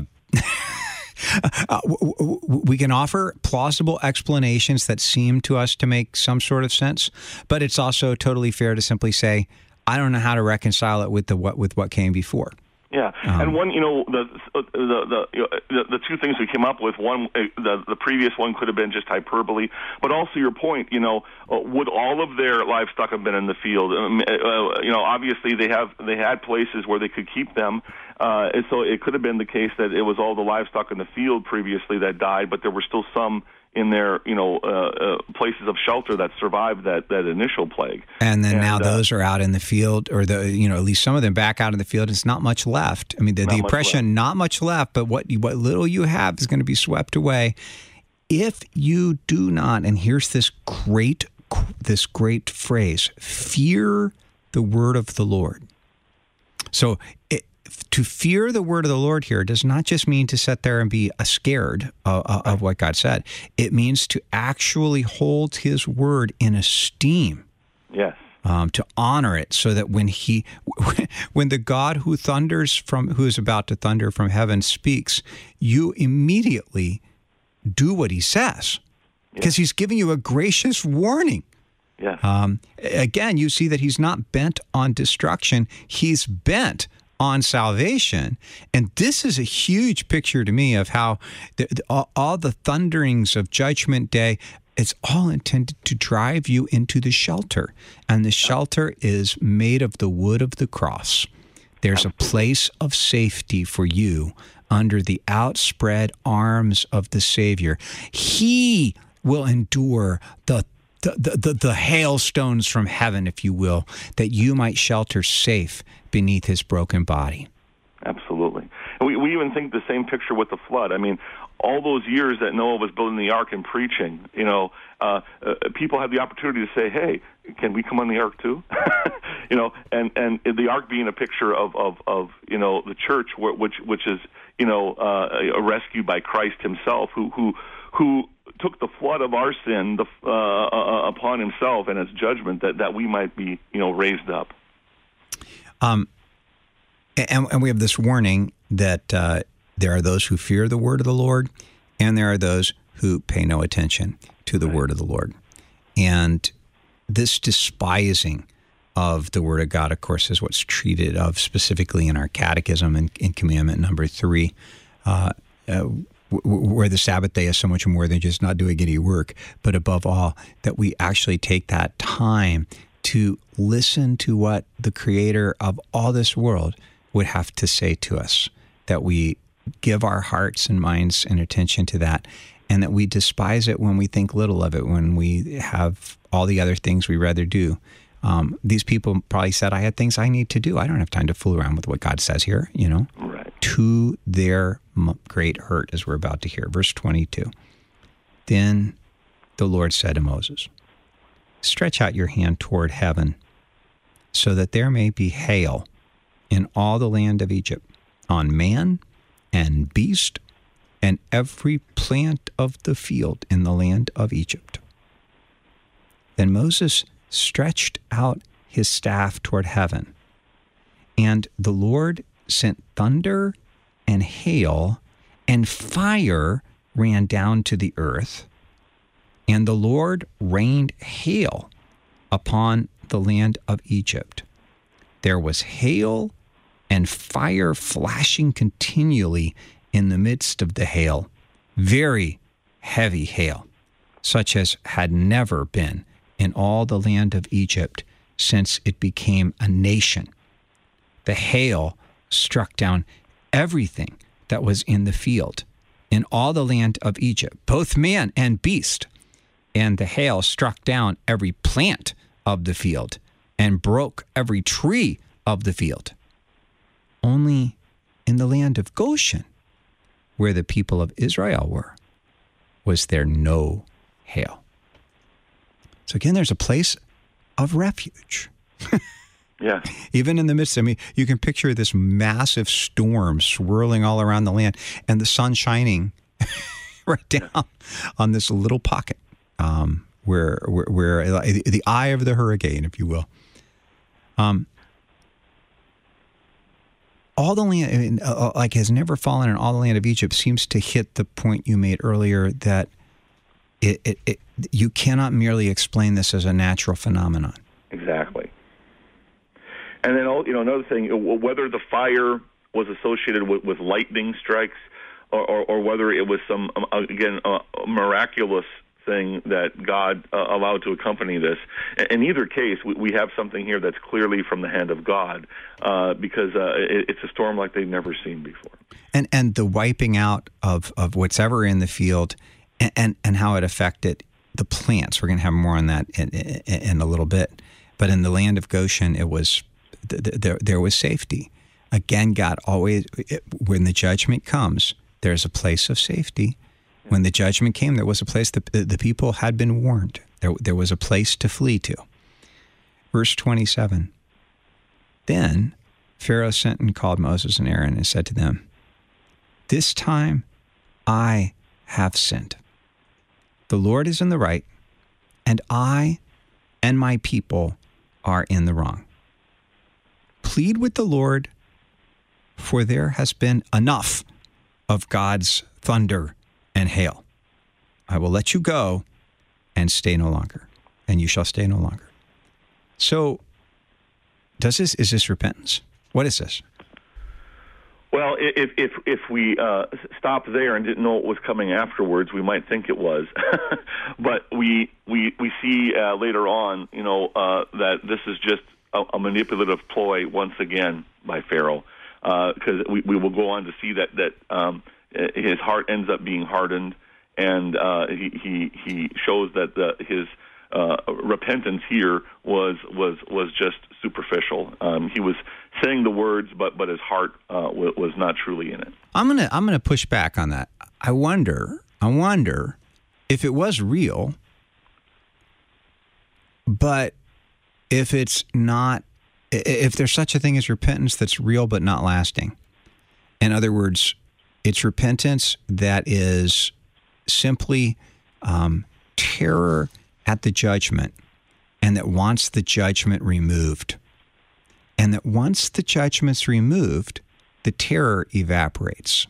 uh, w- w- we can offer plausible explanations that seem to us to make some sort of sense, but it's also totally fair to simply say, I don't know how to reconcile it with the what with what came before. Yeah, um, and one, you know, the the the, you know, the the two things we came up with. One, the the previous one could have been just hyperbole, but also your point. You know, uh, would all of their livestock have been in the field? Um, uh, you know, obviously they have they had places where they could keep them, uh, and so it could have been the case that it was all the livestock in the field previously that died, but there were still some in their, you know, uh, uh, places of shelter that survived that, that initial plague. And then and, now uh, those are out in the field, or the, you know, at least some of them back out in the field. It's not much left. I mean, the, the oppression, not much left, but what what little you have is going to be swept away. If you do not, and here's this great, this great phrase, fear the word of the Lord. So it, to fear the word of the Lord here does not just mean to sit there and be scared of, of what God said. It means to actually hold his word in esteem. Yes. Um, to honor it, so that when he, when the God who thunders from, who is about to thunder from heaven speaks, you immediately do what he says, because yes. he's giving you a gracious warning. Yes. Um, again, you see that he's not bent on destruction. He's bent on salvation. And this is a huge picture to me of how the, the, all, all the thunderings of Judgment Day, it's all intended to drive you into the shelter. And the shelter is made of the wood of the cross. There's a place of safety for you under the outspread arms of the Savior. He will endure the The, the, the hailstones from heaven, if you will, that you might shelter safe beneath his broken body. Absolutely. And we, we even think the same picture with the flood. I mean, all those years that Noah was building the ark and preaching, you know, uh, uh, people had the opportunity to say, hey, can we come on the ark too? you know, and, and the ark being a picture of, of, of you know, the church, which which is, you know, uh, a rescue by Christ himself, who who who took the flood of our sin the, uh, uh, upon himself and his judgment that, that we might be, you know, raised up. Um, and, and we have this warning that uh, there are those who fear the word of the Lord, and there are those who pay no attention to the right. word of the Lord. And this despising of the word of God, of course, is what's treated of specifically in our catechism in, in commandment number three, uh, uh, where the Sabbath day is so much more than just not doing any work, but above all, that we actually take that time to listen to what the creator of all this world would have to say to us, that we give our hearts and minds and attention to that, and that we despise it when we think little of it, when we have all the other things we rather do. Um, these people probably said, I had things I need to do. I don't have time to fool around with what God says here, you know, right. to their great hurt, as we're about to hear. Verse twenty-two. Then the Lord said to Moses, stretch out your hand toward heaven so that there may be hail in all the land of Egypt, on man and beast and every plant of the field in the land of Egypt. Then Moses stretched out his staff toward heaven, and the Lord sent thunder and hail, and fire ran down to the earth, and the Lord rained hail upon the land of Egypt. There was hail and fire flashing continually in the midst of the hail, very heavy hail, such as had never been in all the land of Egypt since it became a nation. The hail struck down everything that was in the field in all the land of Egypt, both man and beast. And the hail struck down every plant of the field and broke every tree of the field. Only in the land of Goshen, where the people of Israel were, was there no hail. So again, there's a place of refuge. Yeah. Even in the midst, I mean, you can picture this massive storm swirling all around the land and the sun shining right down yeah. on this little pocket um, where, where, where the eye of the hurricane, if you will. Um, all the land, I mean, uh, like has never fallen in all the land of Egypt seems to hit the point you made earlier that it, it, it you cannot merely explain this as a natural phenomenon. Exactly. And then, you know, another thing, whether the fire was associated with, with lightning strikes or, or, or whether it was some, again, a miraculous thing that God uh, allowed to accompany this. In either case, we, we have something here that's clearly from the hand of God uh, because uh, it, it's a storm like they've never seen before. And and the wiping out of, of what's ever in the field and, and, and how it affected the plants. We're going to have more on that in, in, in a little bit. But in the land of Goshen, it was there, there was safety. Again, God always, when the judgment comes, there's a place of safety. When the judgment came, there was a place that the people had been warned. There, there was a place to flee to. Verse twenty-seven. Then Pharaoh sent and called Moses and Aaron and said to them, "This time I have sinned. The Lord is in the right, and I and my people are in the wrong. Plead with the Lord, for there has been enough of God's thunder and hail. I will let you go and stay no longer, and you shall stay no longer." So, does this is this repentance? What is this? Well, if if if we uh, stopped there and didn't know what was coming afterwards, we might think it was. But we we we see uh, later on, you know, uh, that this is just a, a manipulative ploy once again by Pharaoh, because uh, we we will go on to see that that um, his heart ends up being hardened, and uh, he he he shows that the, his uh, repentance here was was was just superficial. Um, he was saying the words, but but his heart uh, w- was not truly in it. I'm gonna I'm gonna push back on that. I wonder I wonder if it was real, but if it's not, if there's such a thing as repentance that's real but not lasting. In other words, it's repentance that is simply um, terror at the judgment, and that wants the judgment removed. And that once the judgment's removed, the terror evaporates.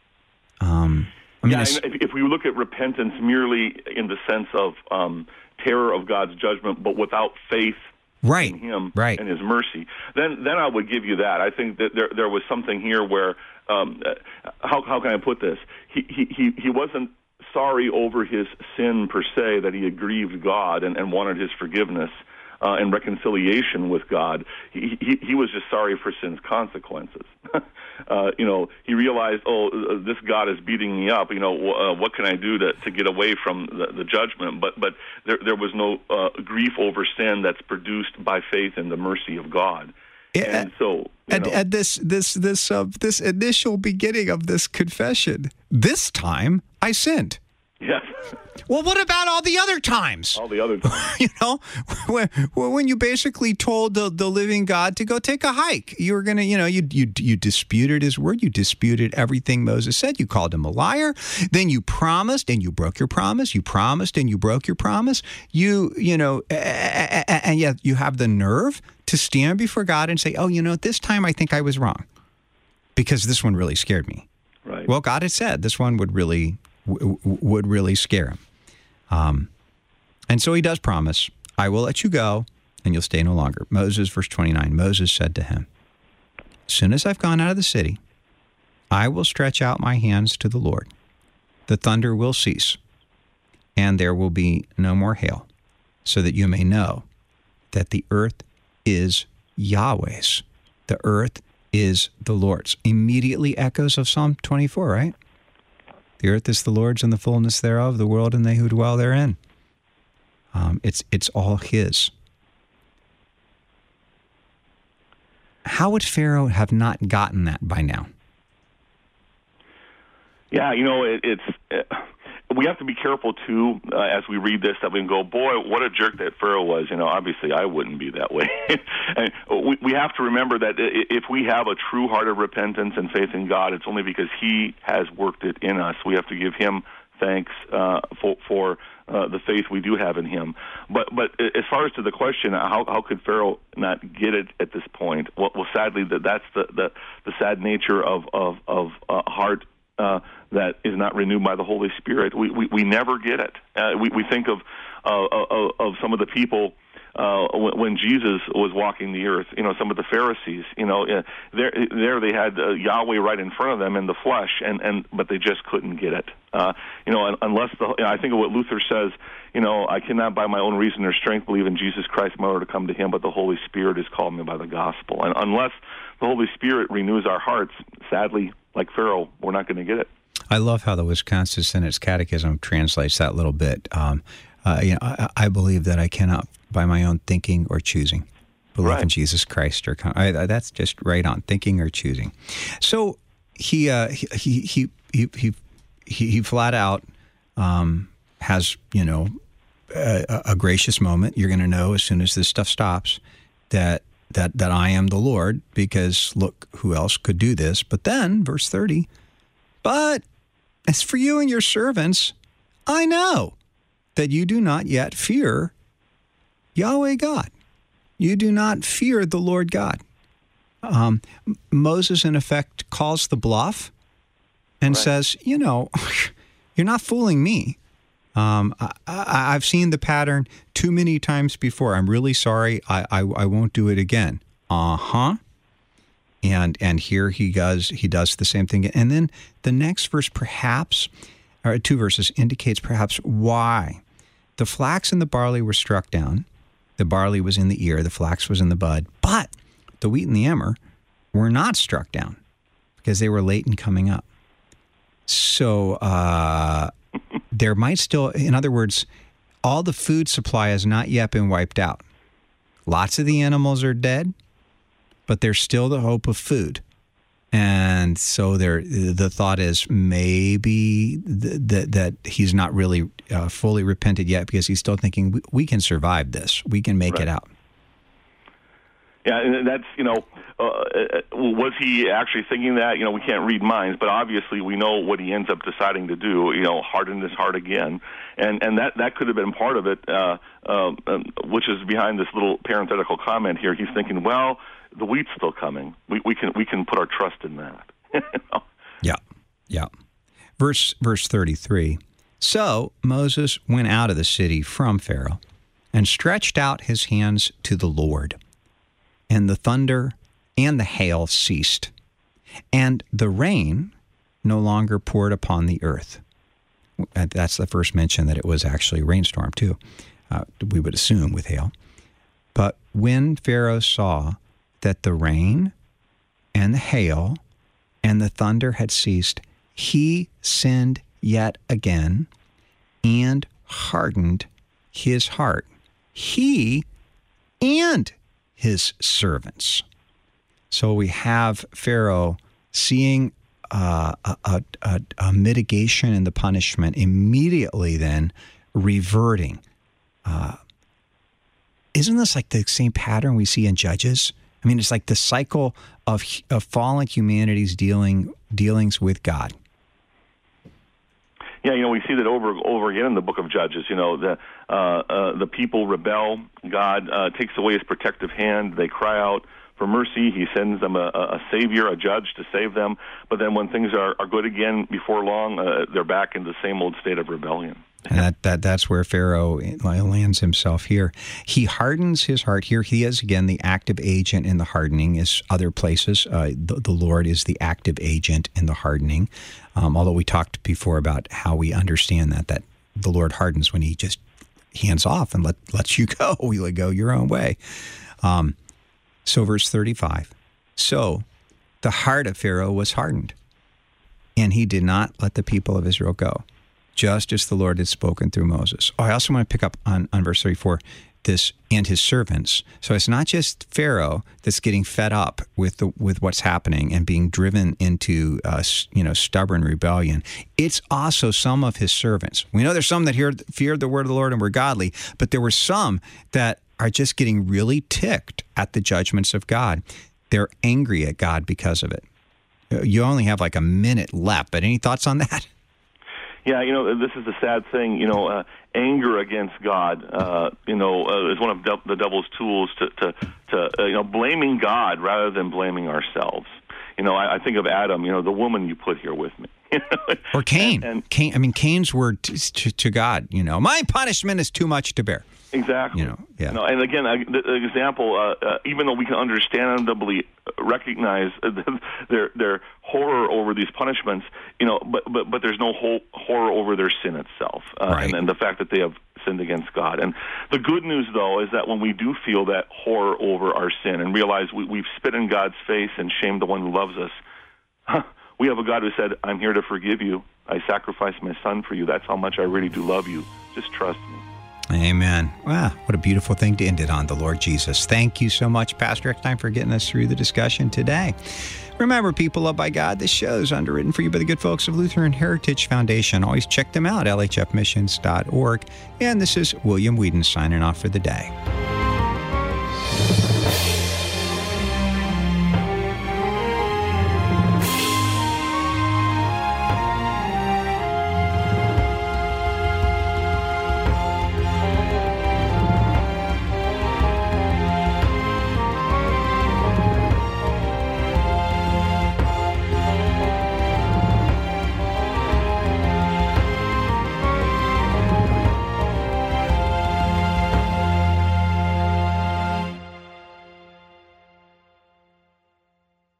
Um, I mean, yeah, if, if we look at repentance merely in the sense of um, terror of God's judgment, but without faith right, in Him right. and His mercy, then then I would give you that. I think that there there was something here where, um, how how can I put this? He he he, he wasn't sorry over his sin per se, that he had grieved God and, and wanted His forgiveness uh, and reconciliation with God. He, he he was just sorry for sin's consequences. uh, you know, he realized, oh, this God is beating me up. You know, uh, what can I do to, to get away from the, the judgment? But but there there was no uh, grief over sin that's produced by faith in the mercy of God. Yeah, and so, at, at this this this uh, this initial beginning of this confession, this time I sinned. Yes. Well, what about all the other times? All the other times. You know, when, when you basically told the, the living God to go take a hike, you were going to, you know, you, you you disputed His word. You disputed everything Moses said. You called him a liar. Then you promised and you broke your promise. You promised and you broke your promise. You, you know, and yet you have the nerve to stand before God and say, oh, you know, this time I think I was wrong because this one really scared me. Right. Well, God had said this one would really... W- would really scare him. Um, and so he does promise, I will let you go and you'll stay no longer. Moses, verse twenty-nine, Moses said to him, as soon as I've gone out of the city, I will stretch out my hands to the Lord. The thunder will cease and there will be no more hail, so that you may know that the earth is Yahweh's. The earth is the Lord's. Immediately echoes of Psalm twenty-four, right? The earth is the Lord's and the fullness thereof, the world and they who dwell therein. Um, it's it's all His. How would Pharaoh have not gotten that by now? Yeah, you know, it, it's uh, we have to be careful too uh, as we read this, that we can go, boy, what a jerk that Pharaoh was. You know, obviously I wouldn't be that way. And we, we have to remember that if we have a true heart of repentance and faith in God, it's only because He has worked it in us. We have to give Him thanks uh, for, for uh, the faith we do have in Him. But but as far as to the question, how how could Pharaoh not get it at this point? Well, well sadly, that that's the, the, the sad nature of of of uh, heart. Uh, that is not renewed by the Holy Spirit. We we, we never get it. Uh, we we think of uh, of, of some of the people uh, when, when Jesus was walking the earth. You know, some of the Pharisees. You know, uh, there there they had uh, Yahweh right in front of them in the flesh, and, and but they just couldn't get it. Uh, you know, unless the you know, I think of what Luther says. You know, I cannot by my own reason or strength believe in Jesus Christ in order to come to Him, but the Holy Spirit has called me by the gospel. And unless the Holy Spirit renews our hearts, sadly, like Pharaoh, we're not going to get it. I love how the Wisconsin Synods Catechism translates that little bit. Um, uh, you know, I, I believe that I cannot, by my own thinking or choosing, believe right. in Jesus Christ. Or I, that's just right on, thinking or choosing. So he uh, he, he he he he he flat out um, has you know a, a gracious moment. You're going to know as soon as this stuff stops that. That, that I am the Lord, because look, who else could do this? But then, verse thirty, but as for you and your servants, I know that you do not yet fear Yahweh God. You do not fear the Lord God. Um, Moses, in effect, calls the bluff and right. says, you know, you're not fooling me. Um, I, I, I've seen the pattern too many times before. I'm really sorry. I, I, I won't do it again. Uh-huh. And and here he does he does the same thing. And then the next verse, perhaps, or two verses, indicates perhaps why. The flax and the barley were struck down. The barley was in the ear, the flax was in the bud. But the wheat and the emmer were not struck down because they were late in coming up. So uh, there might still, in other words, all the food supply has not yet been wiped out. Lots of the animals are dead, but there's still the hope of food. And so there, the thought is maybe th- th- that he's not really uh, fully repented yet because he's still thinking, we, we can survive this. We can make right. it out. Yeah, and that's, you know, uh, was he actually thinking that? You know, we can't read minds, but obviously we know what he ends up deciding to do, you know, harden his heart again. And and that, that could have been part of it, uh, uh, which is behind this little parenthetical comment here. He's thinking, well, the wheat's still coming. We we can we can put our trust in that. You know? Yeah, yeah. Verse verse thirty-three. So Moses went out of the city from Pharaoh and stretched out his hands to the Lord, and the thunder and the hail ceased, and the rain no longer poured upon the earth. That's the first mention that it was actually a rainstorm too. Uh, we would assume with hail. But when Pharaoh saw that the rain and the hail and the thunder had ceased, he sinned yet again and hardened his heart, he and his servants. So we have Pharaoh seeing uh, a, a, a mitigation in the punishment, immediately then reverting. Uh, isn't this like the same pattern we see in Judges? I mean, it's like the cycle of of fallen humanity's dealing dealings with God. Yeah, you know, we see that over over again in the book of Judges. You know, the uh, uh, the people rebel. God uh, takes away his protective hand. They cry out for mercy. He sends them a, a savior, a judge to save them. But then when things are, are good again, before long, uh, they're back in the same old state of rebellion. And that, that that's where Pharaoh lands himself here. He hardens his heart. Here he is again, the active agent in the hardening. Is other places. Uh, the, the Lord is the active agent in the hardening. Um, although we talked before about how we understand that, that the Lord hardens when he just hands off and let lets you go. We let go your own way. Um, so verse thirty-five. So the heart of Pharaoh was hardened, and he did not let the people of Israel go, just as the Lord had spoken through Moses. Oh, I also want to pick up on, on verse thirty-four, this and his servants. So it's not just Pharaoh that's getting fed up with the with what's happening and being driven into uh, you know stubborn rebellion. It's also some of his servants. We know there's some that heard, feared the word of the Lord and were godly, but there were some that are just getting really ticked at the judgments of God. They're angry at God because of it. You only have like a minute left, but any thoughts on that? Yeah, you know, this is the sad thing. You know, uh, anger against God, uh, you know, uh, is one of de- the devil's tools to, to, to uh, you know, blaming God rather than blaming ourselves. You know, I, I think of Adam, you know, the woman you put here with me. Or Cain. And, and Cain. I mean, Cain's word to, to, to God, you know, my punishment is too much to bear. Exactly. You know, yeah. You know, and again, uh, the, the example, uh, uh, even though we can understandably recognize their their horror over these punishments, you know, but but but there's no whole horror over their sin itself, uh, right. and, and the fact that they have sinned against God. And the good news, though, is that when we do feel that horror over our sin and realize we, we've spit in God's face and shamed the one who loves us, huh, we have a God who said, "I'm here to forgive you. I sacrificed my son for you. That's how much I really do love you. Just trust me." Amen. Wow, what a beautiful thing to end it on, the Lord Jesus. Thank you so much, Pastor Eckstein, for getting us through the discussion today. Remember, people loved by God, this show is underwritten for you by the good folks of Lutheran Heritage Foundation. Always check them out, L H F missions dot org. And this is William Whedon signing off for the day.